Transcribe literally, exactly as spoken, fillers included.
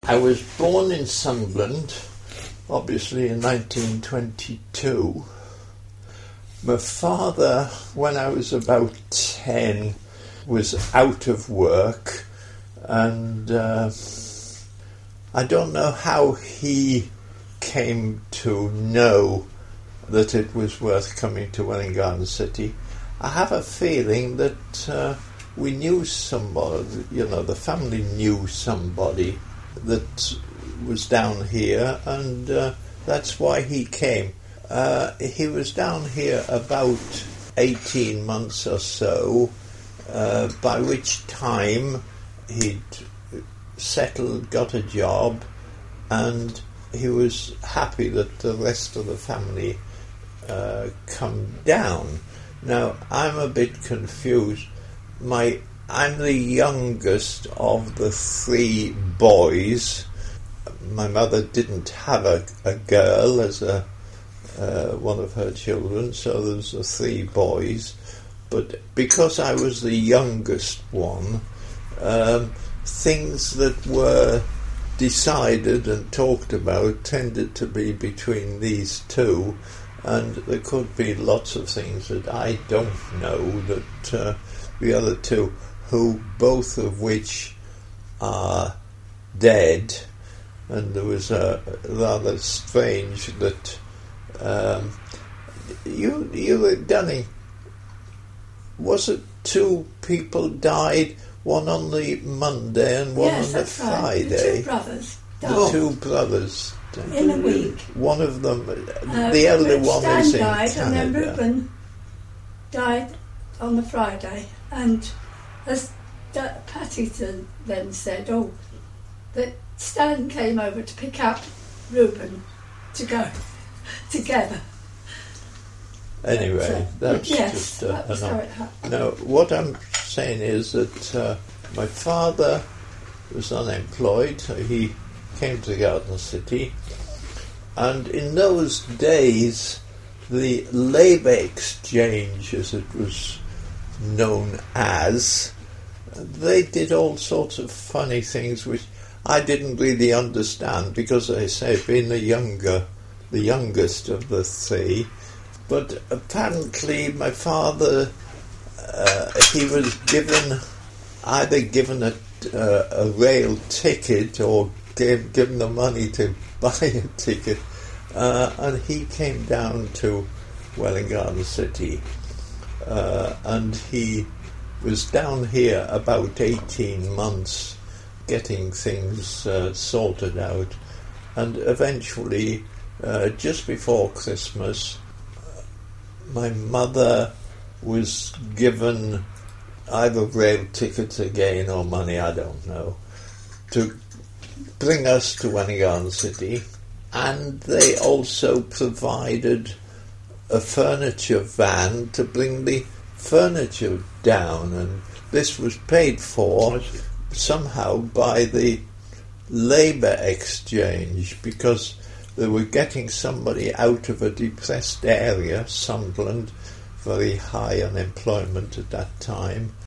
I was born in Sunderland, obviously in nineteen twenty-two. My father, when I was about ten, was out of work, and uh, I don't know how he came to know that it was worth coming to Welwyn Garden City. I have a feeling that uh, we knew somebody, you know, the family knew somebody that was down here, and uh, that's why he came. Uh, he was down here about eighteen months or so, uh, by which time he'd settled, got a job, and he was happy that the rest of the family uh, come down. Now, I'm a bit confused. My I'm the youngest of the three boys. My mother didn't have a, a girl as a uh, one of her children, so there was the three boys. But because I was the youngest one, um, things that were decided and talked about tended to be between these two, and there could be lots of things that I don't know that uh, the other two, who both of which are dead, and there was a rather strange that um, you you were Dunning. Was it two people died? One on the Monday and one yes, on the that's Friday. Right. The two brothers died. The two brothers in a week. One of them, Uh, the elder Rich one, Stan is in died, Canada. and then Reuben died on the Friday. And as D- Patty then said, oh, that Stan came over to pick up Reuben to go together. Anyway, But, uh, that's yes, just uh, that was how enough. it happened. Now, what I'm saying is that uh, my father was unemployed. He came to Garden City, and in those days, the Labour Exchange, as it was known as, they did all sorts of funny things which I didn't really understand because, as I say, being the younger, the youngest of the three. But apparently, my father, uh, he was given either given a, uh, a rail ticket or gave, given the money to buy a ticket, uh, and he came down to Welwyn Garden City, uh, and he was down here about eighteen months getting things uh, sorted out, and eventually, uh, just before Christmas, my mother was given either rail tickets again or money, I don't know, to bring us to Welwyn Garden City, and they also provided a furniture van to bring the furniture down, and this was paid for somehow by the Labour Exchange because they were getting somebody out of a depressed area, Sunderland, very high unemployment at that time,